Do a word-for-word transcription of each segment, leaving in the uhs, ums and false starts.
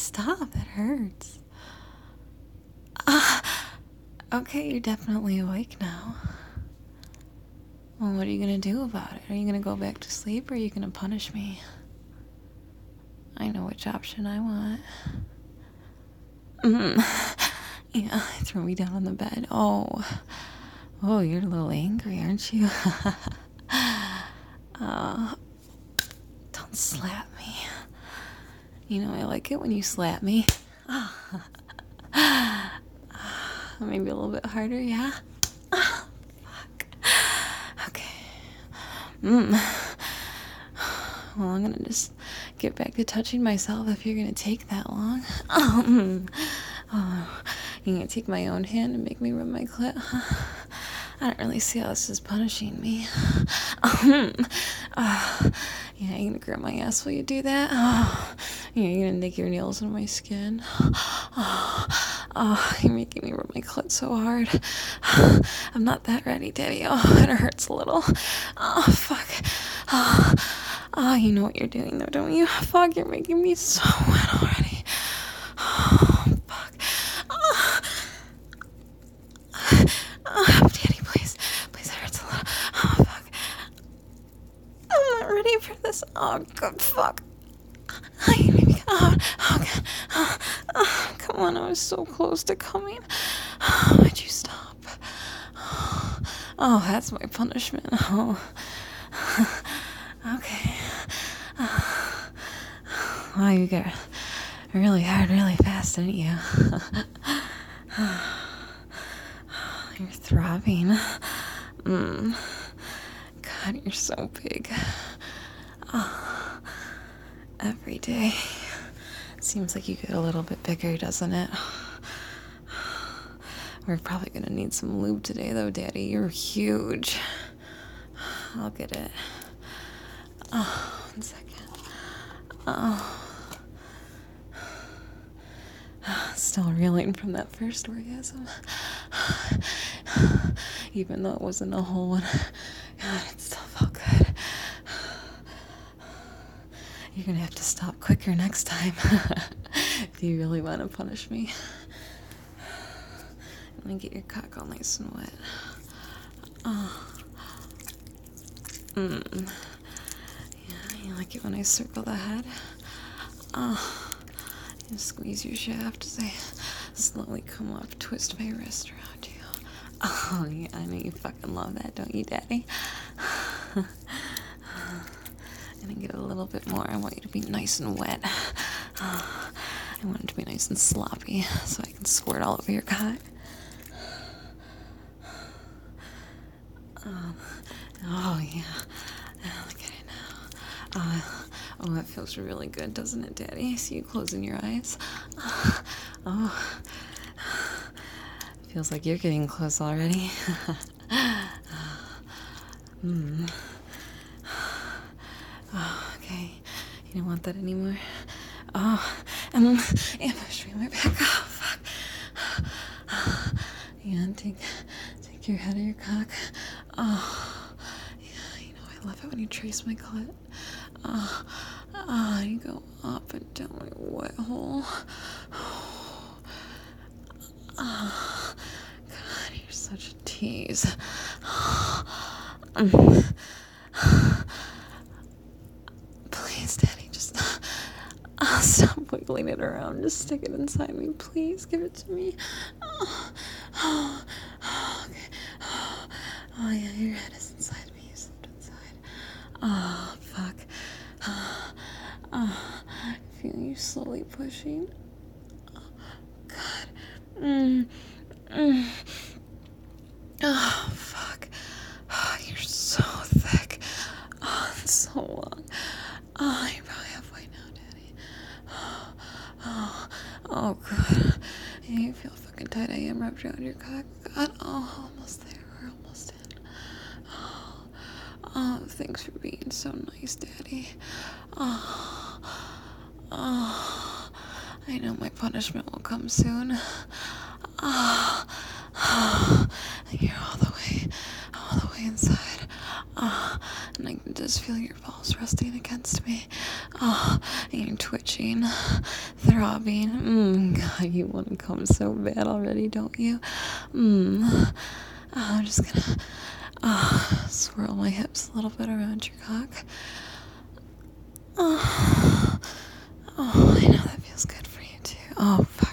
stop. That hurts. Uh, okay, you're definitely awake now. Well, what are you gonna do about it? Are you gonna go back to sleep or are you gonna punish me? I know which option I want. Mm. Yeah, throw me down on the bed. Oh. Oh, you're a little angry, aren't you? uh, don't slap me. You know, I like it when you slap me. Maybe a little bit harder, yeah? Fuck. Okay. Mm. Well, I'm gonna just get back to touching myself if you're gonna take that long. Oh, oh. You're gonna take my own hand and make me rub my clit? I don't really see how this is punishing me. Oh, yeah, you're gonna grab my ass while you do that? Oh, yeah, you're gonna nick your nails into my skin? Oh, oh, you're making me rub my clit so hard. I'm not that ready, Daddy. Oh, it hurts a little. Oh, fuck. Oh, oh, you know what you're doing, though, don't you? Fuck, you're making me so wet already. Oh, fuck. Oh. Oh, Daddy, please. Please, it hurts a little. Oh, fuck. I'm not ready for this. Oh, good fuck. Oh, you made me come out. Oh, God. Oh, oh, come on, I was so close to coming. Oh, why'd you stop? Oh, oh, that's my punishment. Oh. Okay. Oh. Oh, you got really hard, really fast, didn't you? You're throbbing. Mm. God, you're so big. Oh, every day. Seems like you get a little bit bigger, doesn't it? We're probably gonna need some lube today, though, Daddy. You're huge. I'll get it. Oh, one second. Oh. Still reeling from that first orgasm. Even though it wasn't a whole one. God, it still felt good. You're gonna have to stop quicker next time. If you really want to punish me. Let me get your cock all nice and wet. Oh. Mm. Yeah, you like it when I circle the head? Oh. You squeeze your shaft as I slowly come up, twist my wrist around you. Oh, yeah, I know you fucking love that, don't you, Daddy? And I get a little bit more. I want you to be nice and wet. Oh, I want it to be nice and sloppy so I can squirt all over your cock. Oh, oh yeah. Oh, look at it now. Oh, oh, that feels really good, doesn't it, Daddy? I see you closing your eyes. Oh, feels like you're getting close already. Hmm. Oh, okay. You don't want that anymore? Oh, and, and push me my back. Oh, fuck. Yeah, take, take your head of your cock. Oh, yeah, you know, I love it when you trace my clit. Oh, oh, you go up and down my wet hole. Oh, God, you're such a tease. Please, Daddy, just uh, stop wiggling it around. Just stick it inside me, please. Give it to me. Oh, oh, oh, okay. Oh, oh, yeah, your head is inside me. You slipped inside. Oh, fuck. Oh, oh, I feel you slowly pushing. Oh, God. Mm, mm. Oh, fuck. Oh, you're so thick. Oh, it's so long. Oh, you're probably halfway now, Daddy. Oh, oh, oh, God. Yeah, you feel fucking tight. I am wrapped around your cock. God, oh, almost there. We're almost in. Oh, oh, thanks for being so nice, Daddy. Oh, oh, I know my punishment will come soon. Oh, oh, you're all the way, all the way inside. Oh, and I can just feel your balls resting against me. Oh, and you're twitching, throbbing. Mmm, God, you want to come so bad already, don't you? Mmm. Oh, I'm just gonna oh, swirl my hips a little bit around your cock. Oh, oh, I know that feels good for you too. Oh, fuck.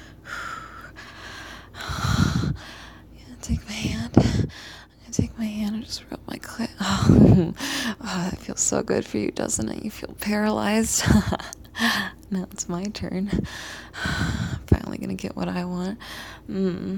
Yeah, take my hand. I'm gonna take my hand and just rub my clit. Oh, oh, that feels so good for you, doesn't it? You feel paralyzed. Now it's my turn. I'm finally gonna get what I want. Mmm.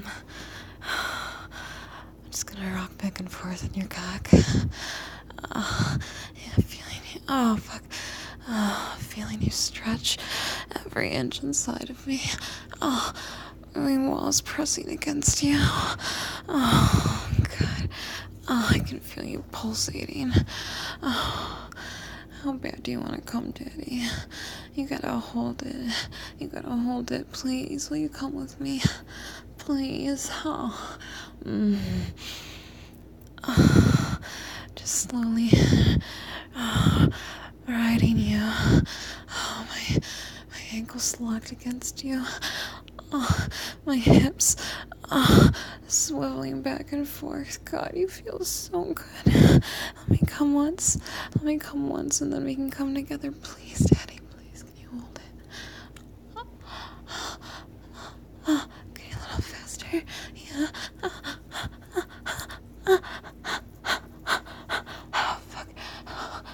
I'm just gonna rock back and forth in your cock. Oh, yeah, feeling you. Oh, fuck. Oh, feeling you stretch every inch inside of me. Oh, my walls pressing against you. Oh, God. Oh, I can feel you pulsating. Oh, how bad do you want to come, Daddy? You gotta hold it. You gotta hold it, please. Will you come with me? Please. Oh. Mm. Oh. Just slowly oh, riding you. Oh, my, my ankles locked against you. Oh, my hips oh, swiveling back and forth. God, you feel so good. Let me come once. Let me come once, and then we can come together. Please, Daddy, please, can you hold it? Oh, okay, a little faster. Yeah. Oh, fuck. Oh,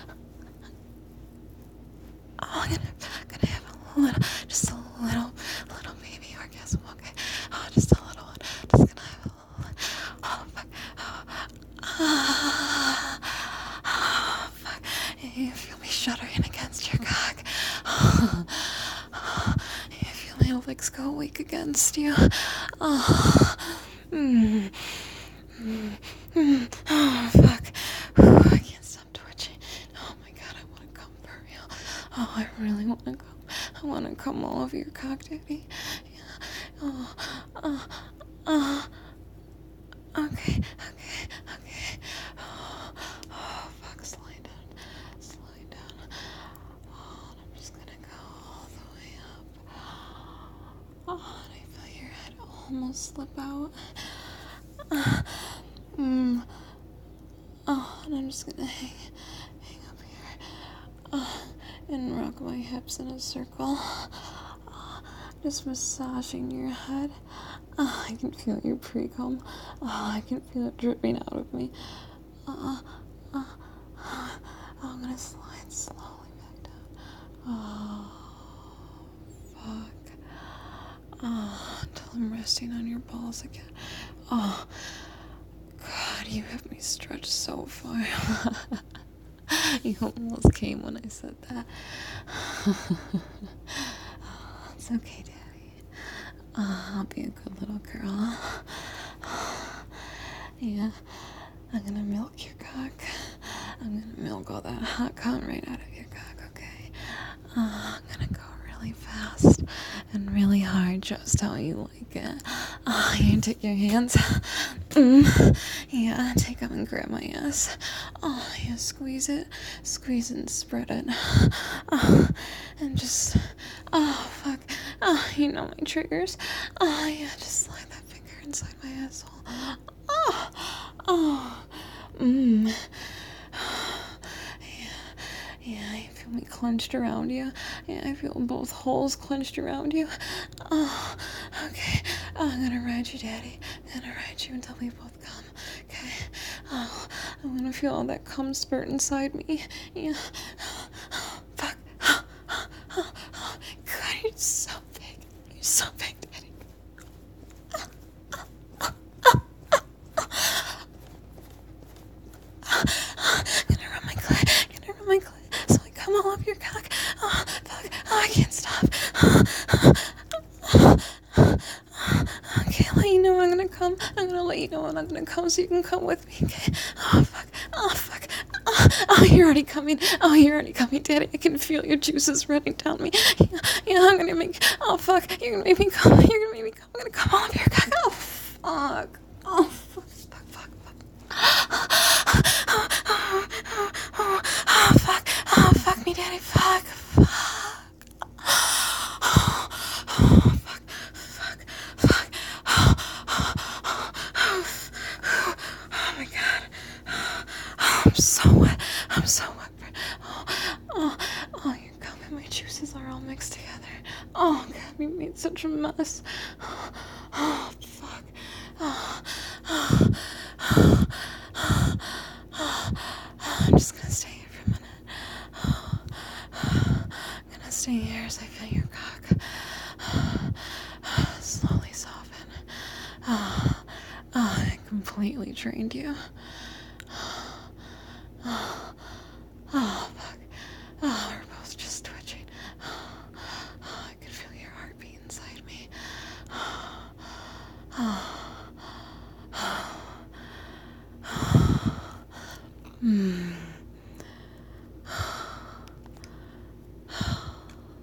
I'm gonna, gonna have a little, just a little, little baby orgasm, okay? Oh, just a little one. Just gonna have a little one. Oh, fuck. Oh, ah, oh, fuck. You feel me shuddering against your cock. Oh, oh, you feel my legs go weak against you. Oh, mm, mm, mm. Oh, fuck. Whew, I can't stop twitching. Oh my God, I want to come for real. Oh, I really want to come. I want to come all over your cock, Daddy. Yeah. Oh, oh, oh. Okay, okay, okay. Oh, oh, fuck, slide down, slide down. Oh, and I'm just gonna go all the way up. Oh, and I feel your head almost slip out. Uh, mm. Oh, and I'm just gonna hang, hang up here. Oh, and rock my hips in a circle. Oh, just massaging your head. Oh, I can feel your pre-cum. Oh, I can feel it dripping out of me. Uh, uh, uh, I'm gonna slide slowly back down. Oh, fuck. Oh, until I'm resting on your balls again. Oh, God, you have me stretched so far. You almost came when I said that. Oh, it's okay, Daddy. Oh, I'll be a good little girl. Yeah, I'm gonna milk your cock. I'm gonna milk all that hot cum right out of your cock, okay? Uh, I'm gonna go really fast and really hard, just how you like it. Oh, you take your hands. Mm. Yeah, take them and grab my ass. Oh, yeah, squeeze it, squeeze it and spread it. Oh, and just, oh, fuck. Oh, you know my triggers. Oh, yeah, just slide that finger inside my asshole. Oh, oh, mmm. Yeah, yeah, I feel me clenched around you. Yeah, I feel both holes clenched around you. Oh, okay. Oh, I'm gonna ride you, Daddy. I'm gonna ride you until we both come. Okay. Oh, I'm gonna feel all that cum spurt inside me. Yeah. Fuck. God, you're so big. You're so big, Daddy. I'm gonna rub my clit. I'm gonna rub my clit so I come all up your cock. Oh, fuck. Oh, I can't stop. Okay, I'll let you know when I'm gonna come. I'm gonna let you know when I'm gonna come so you can come with me. Okay. Oh, fuck. Oh, fuck. Oh, oh, you're already coming. Oh, you're already coming, Daddy. I can feel your juices running down me. Yeah, yeah, I'm gonna make. Oh, fuck. You're gonna make me come. You're gonna make me come. I'm gonna come all over your cock. Oh, fuck. Oh, fuck. Fuck, fuck, fuck. I'm so wet. I'm so wet. Oh, oh, oh, your gum and my juices are all mixed together. Oh, God, you made such a mess. Oh, oh fuck. Oh, oh, oh, oh, oh. I'm just gonna stay here for a minute. Oh, oh. I'm gonna stay here as I feel your cock slowly soften. Oh, oh, I completely trained you. Oh, oh, fuck. Oh, we're both just twitching. Oh, oh, I can feel your heartbeat inside me. Oh, oh, oh, oh. Mm.